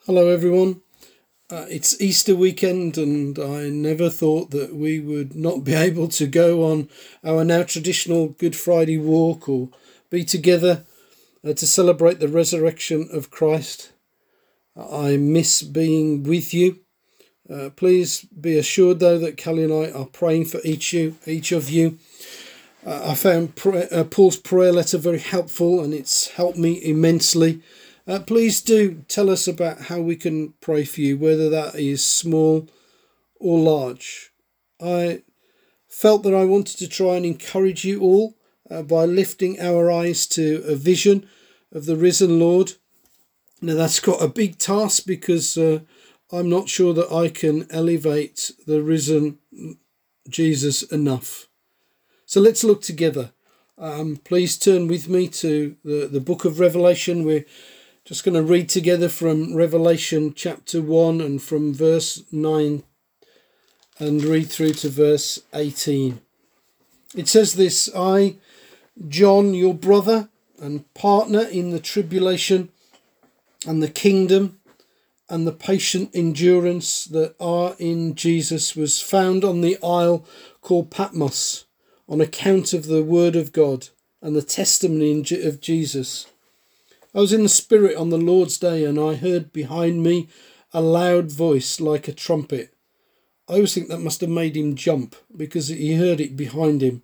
Hello, everyone. It's Easter weekend, and I never thought that we would not be able to go on our now traditional Good Friday walk or be together to celebrate the resurrection of Christ. I miss being with you. Please be assured, though, that Callie and I are praying for each of you. I found Paul's prayer letter very helpful, and it's helped me immensely. Please do tell us about how we can pray for you, whether that is small or large. I felt that I wanted to try and encourage you all by lifting our eyes to a vision of the risen Lord. Now, that's got a big task because I'm not sure that I can elevate the risen Jesus enough. So let's look together. Please turn with me to the book of Revelation. We're just going to read together from Revelation chapter 1 and from verse 9 and read through to verse 18. It says this: I, John, your brother and partner in the tribulation and the kingdom and the patient endurance that are in Jesus, was found on the isle called Patmos on account of the word of God and the testimony of Jesus. I was in the Spirit on the Lord's day, and I heard behind me a loud voice like a trumpet. I always think that must have made him jump because he heard it behind him,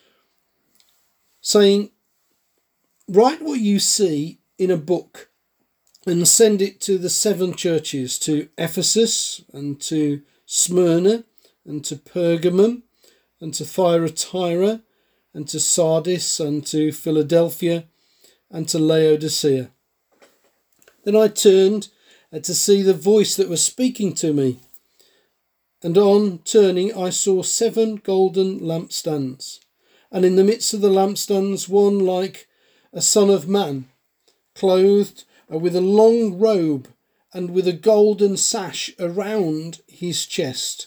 saying, write what you see in a book and send it to the 7 churches, to Ephesus and to Smyrna and to Pergamum and to Thyatira and to Sardis and to Philadelphia and to Laodicea. Then I turned to see the voice that was speaking to me. And on turning, I saw 7 golden lampstands. And in the midst of the lampstands, one like a son of man, clothed with a long robe and with a golden sash around his chest.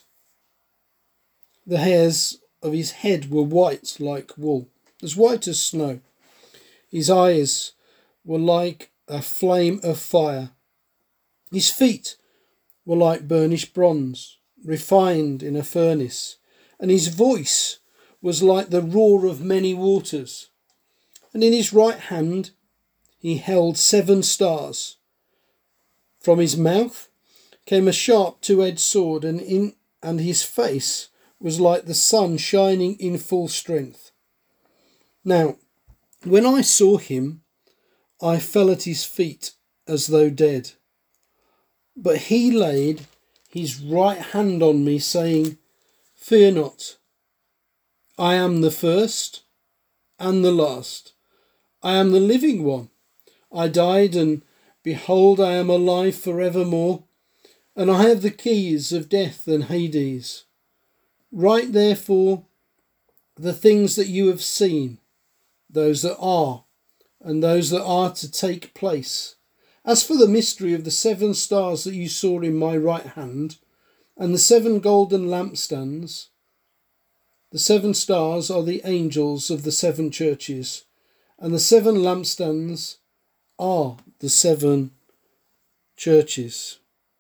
The hairs of his head were white like wool, as white as snow. His eyes were like a flame of fire. His feet were like burnished bronze, refined in a furnace, and his voice was like the roar of many waters. And in his right hand he held 7 stars. From his mouth came a sharp 2-edged sword, and his face was like the sun shining in full strength. Now, when I saw him, I fell at his feet as though dead. But he laid his right hand on me, saying, fear not. I am the first and the last. I am the living one. I died, and behold, I am alive forevermore, and I have the keys of death and Hades. Write therefore the things that you have seen, those that are, and those that are to take place. As for the mystery of the 7 stars that you saw in my right hand, and the 7 golden lampstands, the 7 stars are the angels of the 7 churches, and the 7 lampstands are the 7 churches.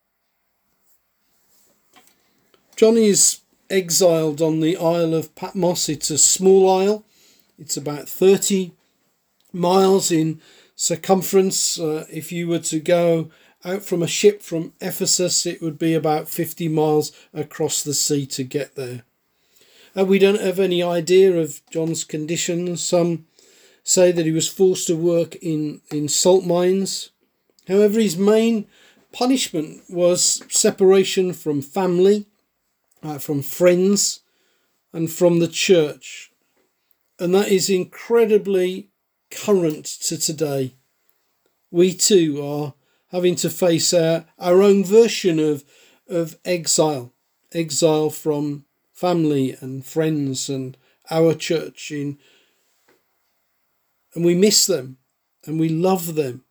John is exiled on the Isle of Patmos. It's a small isle. It's about 30 miles in circumference. If you were to go out from a ship from Ephesus, it would be about 50 miles across the sea to get there. We don't have any idea of John's condition. Some say that he was forced to work in salt mines. However, his main punishment was separation from family, from friends, and from the church. And that is incredibly current to today. We too are having to face our own version of exile from family and friends and our church, and we miss them and we love them.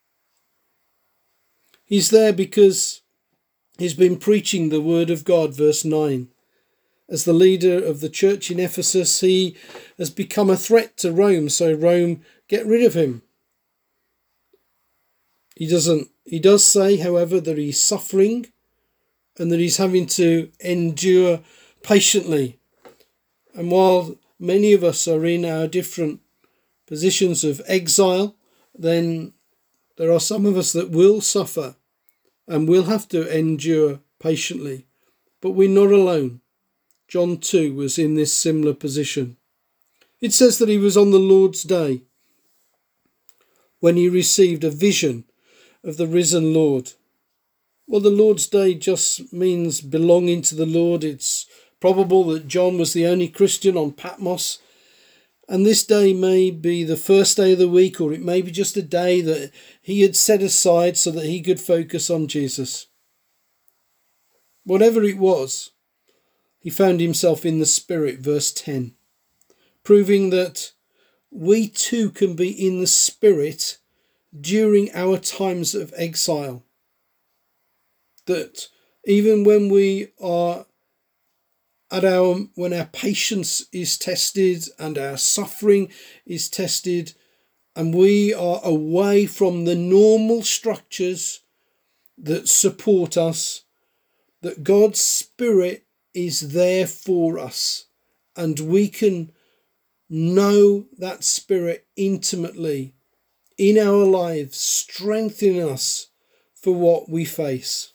He's there because he's been preaching the word of God, verse 9. As the leader of the church in Ephesus, he has become a threat to Rome, so Rome get rid of him. He He does say, however, that he's suffering and that he's having to endure patiently. And while many of us are in our different positions of exile, then there are some of us that will suffer and will have to endure patiently. But we're not alone. John 2 was in this similar position. It says that he was on the Lord's day when he received a vision of the risen Lord. Well, the Lord's day just means belonging to the Lord. It's probable that John was the only Christian on Patmos, and this day may be the first day of the week, or it may be just a day that he had set aside so that he could focus on Jesus. Whatever it was, he found himself in the Spirit, verse 10, proving that we too can be in the Spirit during our times of exile. That even when we are when our patience is tested and our suffering is tested, and we are away from the normal structures that support us, that God's Spirit is there for us, and we can know that Spirit intimately in our lives, strengthening us for what we face.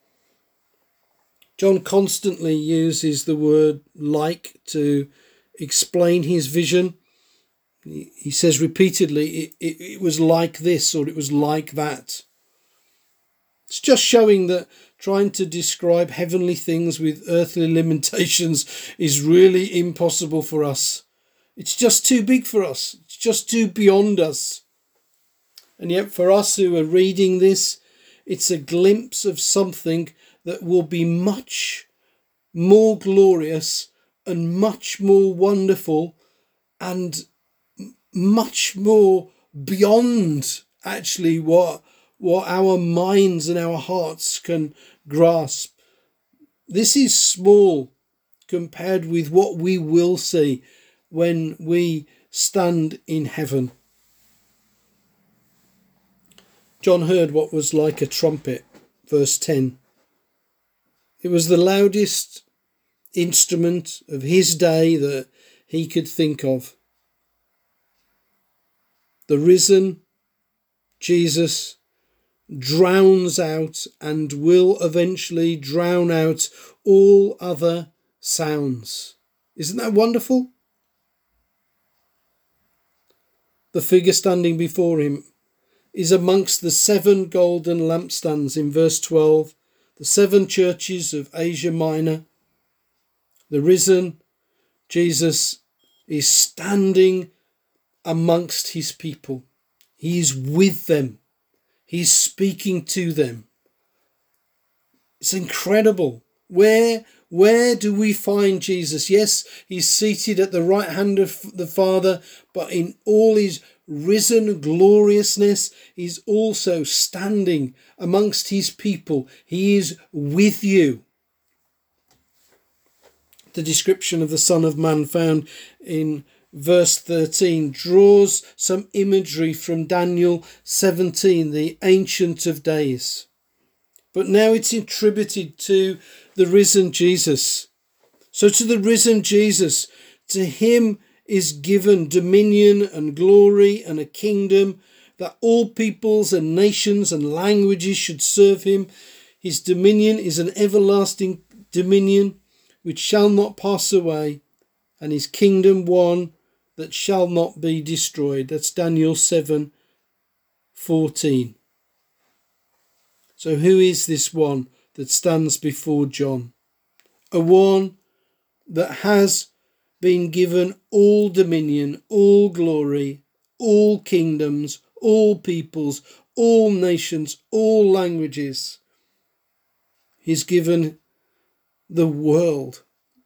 John constantly uses the word like to explain his vision. He says repeatedly, it was like this or it was like that. It's just showing that trying to describe heavenly things with earthly limitations is really impossible for us. It's just too big for us. It's just too beyond us. And yet for us who are reading this, it's a glimpse of something that will be much more glorious and much more wonderful and much more beyond actually what our minds and our hearts can grasp. This is small compared with what we will see when we stand in heaven. John heard what was like a trumpet, verse 10. It was the loudest instrument of his day that he could think of. The risen Jesus drowns out and will eventually drown out all other sounds. Isn't that wonderful? The figure standing before him is amongst the 7 golden lampstands in verse 12, the 7 churches of Asia Minor. The risen Jesus is standing amongst his people. He is with them. He's speaking to them. It's incredible. Where do we find Jesus? Yes, he's seated at the right hand of the Father, but in all his risen gloriousness, he's also standing amongst his people. He is with you. The description of the Son of Man found in verse 13 draws some imagery from Daniel 17, the Ancient of Days. But now it's attributed to the risen Jesus. So to the risen Jesus, to him is given dominion and glory and a kingdom that all peoples and nations and languages should serve him. His dominion is an everlasting dominion which shall not pass away, and his kingdom one that shall not be destroyed. That's Daniel 7:14. So who is this one that stands before John? A one that has been given all dominion, all glory, all kingdoms, all peoples, all nations, all languages. He's given the world.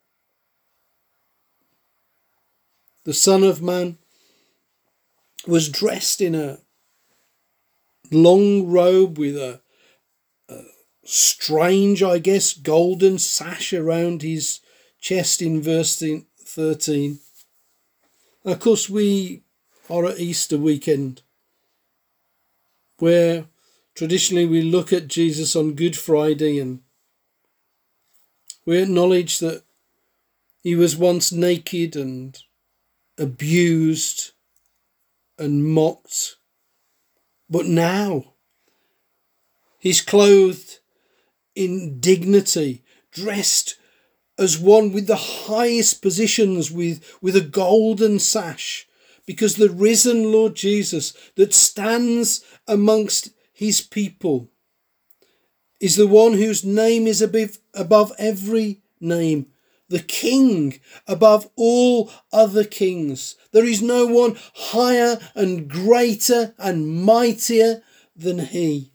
The Son of Man was dressed in a long robe with a strange, I guess, golden sash around his chest in verse 13. Of course, we are at Easter weekend. We're Traditionally, we look at Jesus on Good Friday and we acknowledge that he was once naked and abused and mocked, but now he's clothed in dignity, dressed as one with the highest positions, with a golden sash, because the risen Lord Jesus that stands amongst his people is the one whose name is above every name, the King above all other kings. There is no one higher and greater and mightier than he.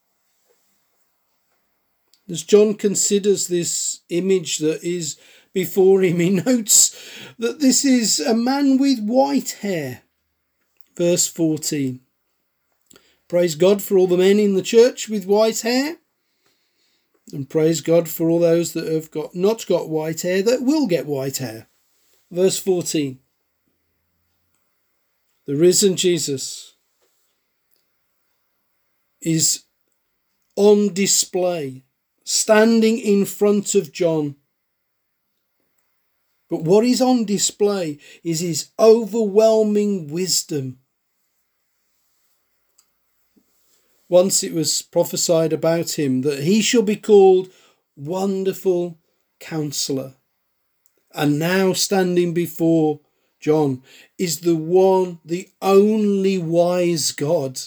As John considers this image that is before him, he notes that this is a man with white hair. Verse 14. Praise God for all the men in the church with white hair. And praise God for all those that have not got white hair that will get white hair. Verse 14. The risen Jesus is on display, standing in front of John. But what is on display is his overwhelming wisdom. Once it was prophesied about him that he shall be called Wonderful Counselor. And now standing before John is the one, the only wise God.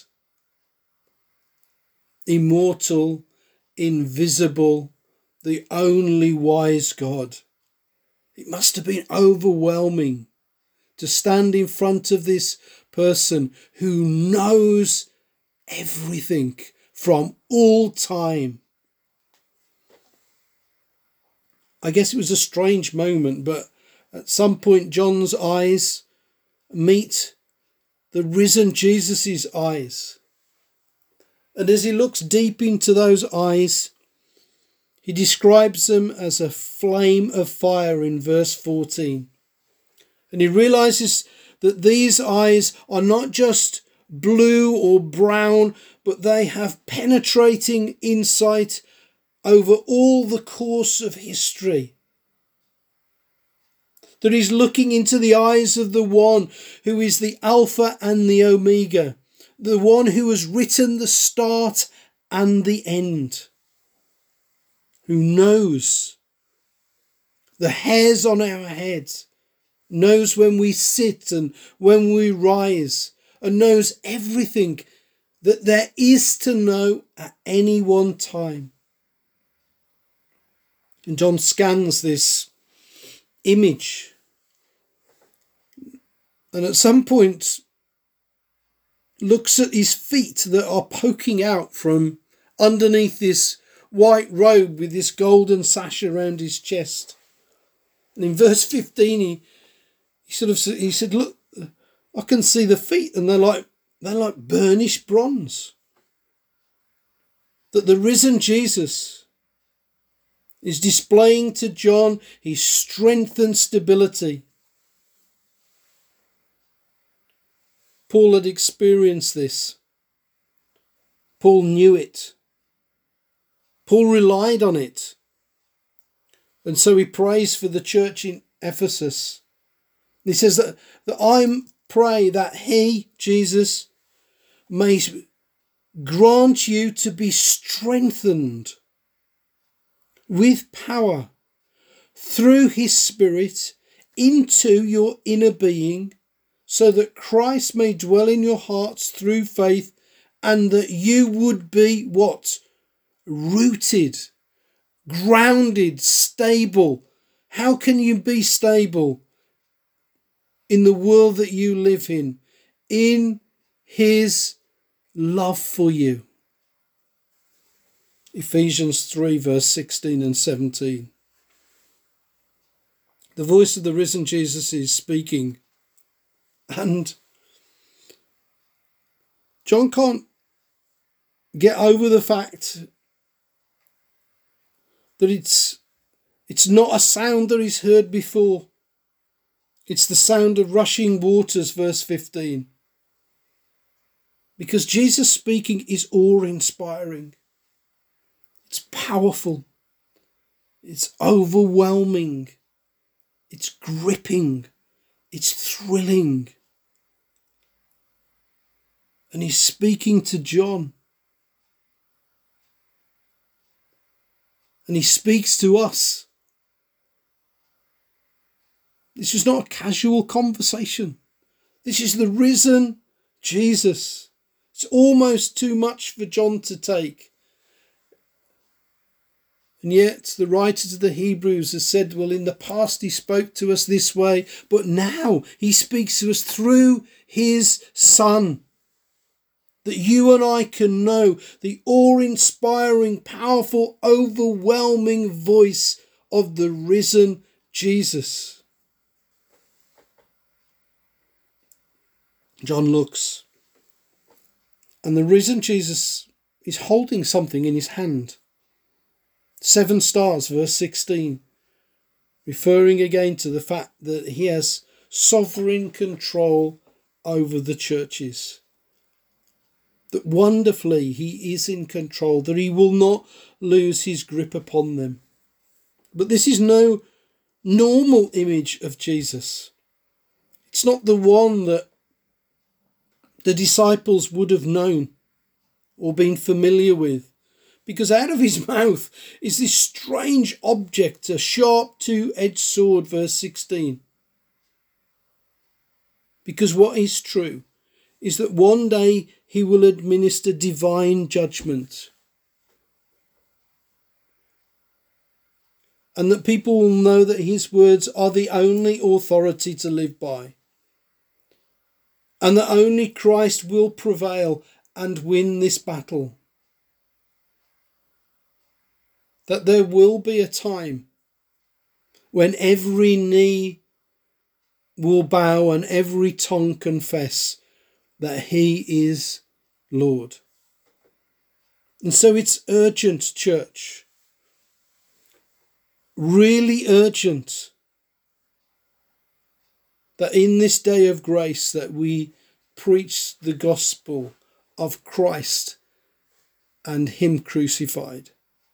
Immortal, invisible, the only wise God. It must have been overwhelming to stand in front of this person who knows everything from all time. I guess it was a strange moment, but at some point John's eyes meet the risen Jesus' eyes. And as he looks deep into those eyes, he describes them as a flame of fire in verse 14. And he realizes that these eyes are not just blue or brown, but they have penetrating insight over all the course of history. That he's looking into the eyes of the one who is the Alpha and the Omega, the one who has written the start and the end, who knows the hairs on our heads, knows when we sit and when we rise, and knows everything that there is to know at any one time. And John scans this image, and at some point looks at his feet that are poking out from underneath this white robe with this golden sash around his chest. And in verse 15 he said, look, I can see the feet, and they're like burnished bronze. That the risen Jesus is displaying to John his strength and stability. Paul had experienced this. Paul knew it. Paul relied on it. And so he prays for the church in Ephesus. He says that I pray that he, Jesus, may grant you to be strengthened with power through his Spirit into your inner being, so that Christ may dwell in your hearts through faith, and that you would be what? Rooted, grounded, stable. How can you be stable in the world that you live in? In his love for you. Ephesians 3 verse 16 and 17. The voice of the risen Jesus is speaking, and John can't get over the fact that it's not a sound that he's heard before. It's the sound of rushing waters, verse 15. Because Jesus speaking is awe-inspiring. It's powerful. It's overwhelming. It's gripping. It's thrilling. And he's speaking to John. And he speaks to us. This is not a casual conversation. This is the risen Jesus. It's almost too much for John to take. And yet the writers of the Hebrews have said, well, in the past he spoke to us this way, but now he speaks to us through his Son. That you and I can know the awe-inspiring, powerful, overwhelming voice of the risen Jesus. John looks, and the risen Jesus is holding something in his hand. 7 stars, verse 16, referring again to the fact that he has sovereign control over the churches. That wonderfully he is in control, that he will not lose his grip upon them. But this is no normal image of Jesus. It's not the one that the disciples would have known or been familiar with. Because out of his mouth is this strange object, a sharp 2-edged sword, verse 16. Because what is true is that one day he will administer divine judgment. And that people will know that his words are the only authority to live by. And that only Christ will prevail and win this battle. That there will be a time when every knee will bow and every tongue confess that he is Lord. And so it's urgent, church. Really urgent. That in this day of grace that we preach the gospel of Christ and him crucified.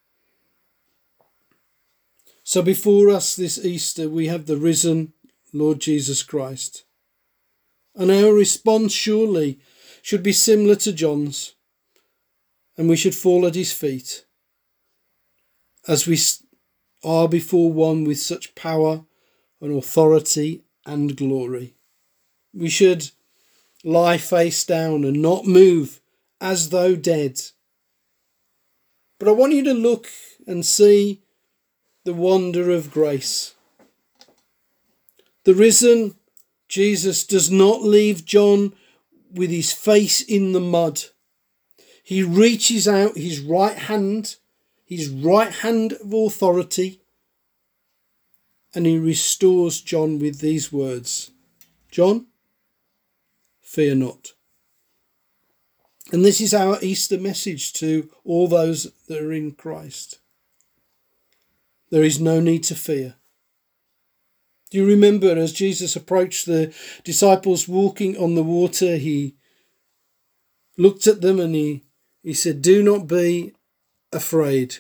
So before us this Easter, we have the risen Lord Jesus Christ. And our response surely should be similar to John's. And we should fall at his feet as we are before one with such power and authority and glory. We should lie face down and not move as though dead. But I want you to look and see the wonder of grace. The risen Jesus does not leave John with his face in the mud. He reaches out his right hand of authority, and he restores John with these words. John, fear not. And this is our Easter message to all those that are in Christ. There is no need to fear. Do you remember as Jesus approached the disciples walking on the water, he looked at them and he said, do not be afraid.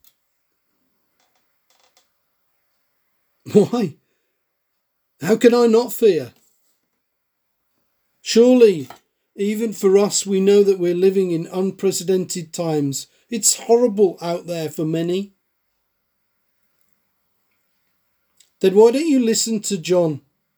Why? How can I not fear? Surely, even for us, we know that we're living in unprecedented times. It's horrible out there for many. Then why don't you listen to John?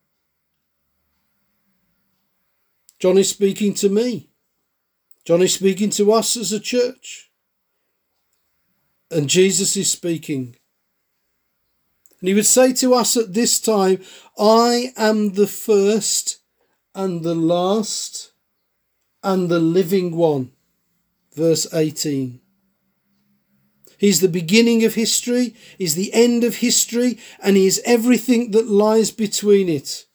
John is speaking to me. John is speaking to us as a church. And Jesus is speaking. And he would say to us at this time, I am the first and the last and the living one. Verse 18. He's the beginning of history, he's the end of history, and he is everything that lies between it.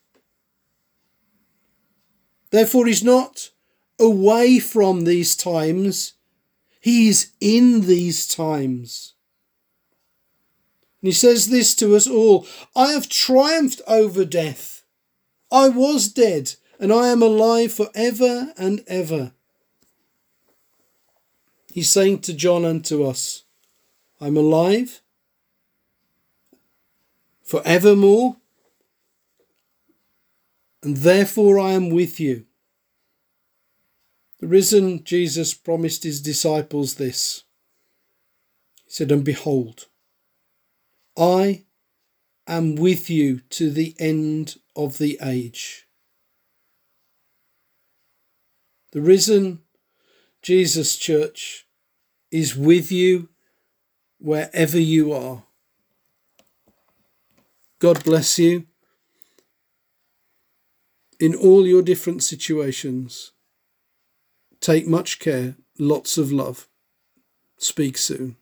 Therefore, he's not away from these times, he is in these times. And he says this to us all, I have triumphed over death. I was dead, and I am alive forever and ever. He's saying to John and to us, I'm alive forevermore, and therefore I am with you. The risen Jesus promised his disciples this. He said, and behold, I am with you to the end of the age. The risen Jesus Church is with you wherever you are. God bless you in all your different situations. Take much care. Lots of love. Speak soon.